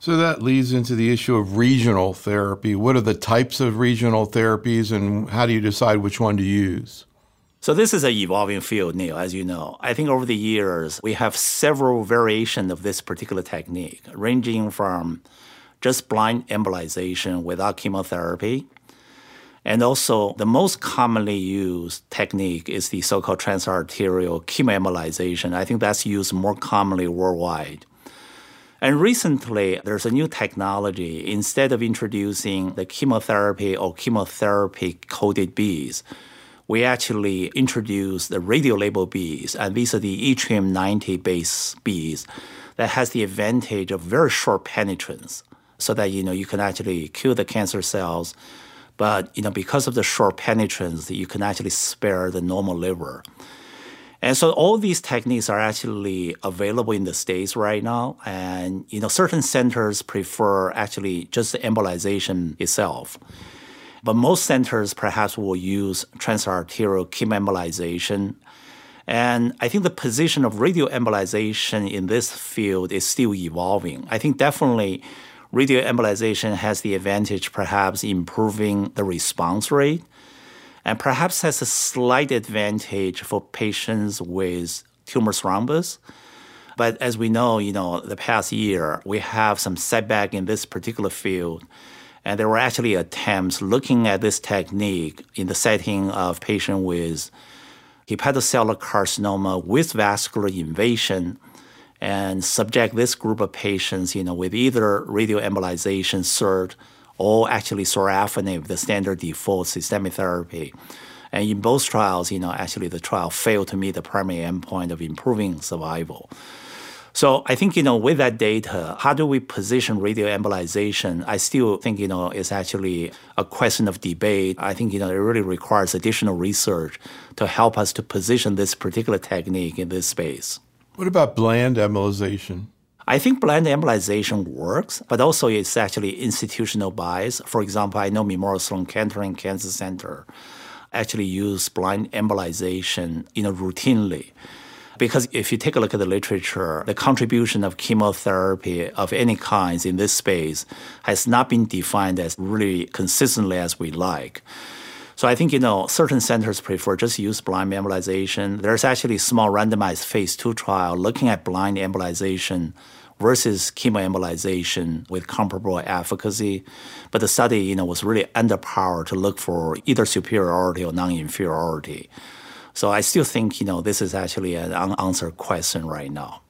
So that leads into the issue of regional therapy. What are the types of regional therapies, and how do you decide which one to use? So this is an evolving field, Neil, as you know. I think over the years, we have several variations of this particular technique, ranging from just blind embolization without chemotherapy. And also, the most commonly used technique is the so-called transarterial chemoembolization. I think that's used more commonly worldwide. And recently, there's a new technology. Instead of introducing the chemotherapy or chemotherapy-coated beads, we actually introduced the radiolabeled beads, and these are the yttrium-90 base beads that has the advantage of very short penetrance, so that you can actually kill the cancer cells, but because of the short penetrance, you can actually spare the normal liver. And so all these techniques are actually available in the States right now, and certain centers prefer actually just the embolization itself. But most centers perhaps will use transarterial chemoembolization. And I think the position of radioembolization in this field is still evolving. I think definitely radioembolization has the advantage perhaps improving the response rate, and perhaps has a slight advantage for patients with tumor thrombus. But as we know, the past year, we have some setback in this particular field. And there were actually attempts looking at this technique in the setting of patients with hepatocellular carcinoma with vascular invasion, and subject this group of patients, with either radioembolization, SIRT, or actually sorafenib, the standard default systemic therapy. And in both trials, actually the trial failed to meet the primary endpoint of improving survival. So I think, with that data, how do we position radioembolization? I still think, is actually a question of debate. I think, it really requires additional research to help us to position this particular technique in this space. What about bland embolization? I think bland embolization works, but also it's actually institutional bias. For example, I know Memorial Sloan Kettering Cancer Center actually use blind embolization, routinely. Because if you take a look at the literature, the contribution of chemotherapy of any kinds in this space has not been defined as really consistently as we like. So I think, certain centers prefer just use blind embolization. There's actually a small randomized phase 2 trial looking at blind embolization versus chemoembolization with comparable efficacy. But the study, was really underpowered to look for either superiority or non-inferiority. So I still think, this is actually an unanswered question right now.